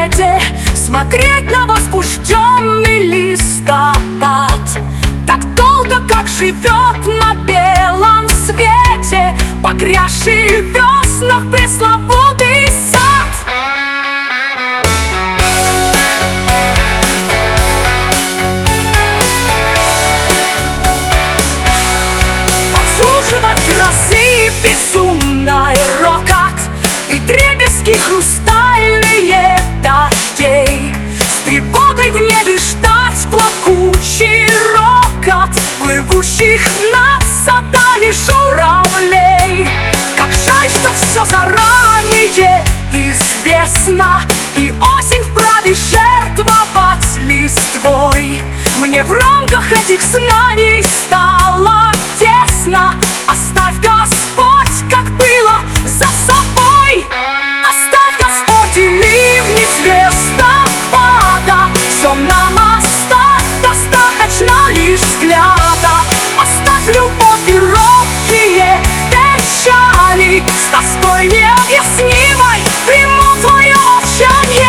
свете, смотреть на возбужденный листопад. Так долго, как живет на белом свете, погрязший в веснах пресловутый сад. Подслушивать грозы безумный рокот и дребезги хрустальные дождей, с тревогой в небе ждать плакучий рокот плывущих над садами журавлей. Как жаль, что все заранее известно, и осень вправе жертвовать листвой. Мне в рамках этих знаний стало тесно. Оставь, Господь, как было, за собой. Оставь, Господь, и ливни звездопада. Все нам оставь, достаточно лишь взгляда. Оставь любовь и робкие печали, с тоской необъяснимой приму твое молчание.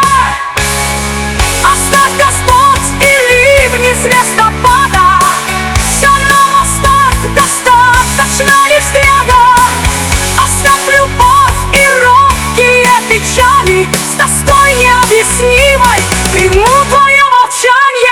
Оставь, Господь, и ливни звездопада. Все нам оставь, достаточно лишь взгляда. Оставь любовь и робкие печали, с тоской необъяснимой приму твое молчание.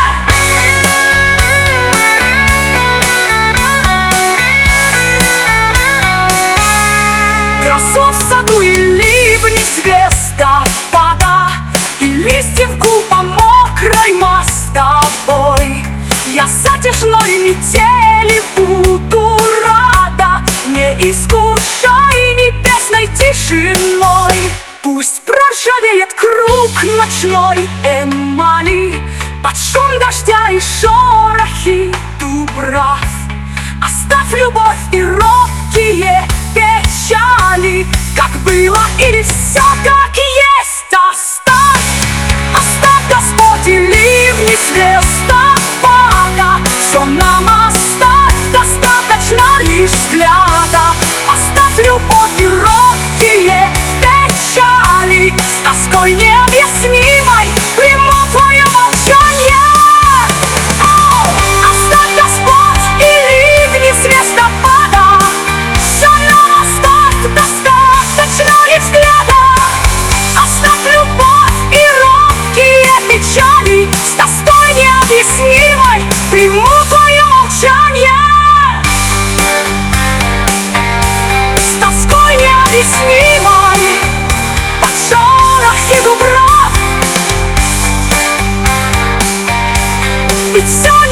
Грозу в саду и ливни звездопада, и листьев купа мокрой мостовой. Я затяжной метели буду рада, не искушай небесной тишиной. Пусть проржавеет круг ночной эмали под шум дождя и шорохи дубрав. Оставь любовь и робкие печали, как было или все как есть. Оставь, оставь, Господь, и ливни звездопада. Все нам оставь, достаточно лишь взгляда. Оставь любовь и робкие печали, с тоской необъяснимой приму твое молчание. Оставь, Господь, и ливни звездопада. Все нам оставь, достаточно лишь взгляда. Оставь любовь и робкие печали, с тоской необъяснимой приму твое молчание. С тоской необъяснимой под шорохи дубрав. Ведь все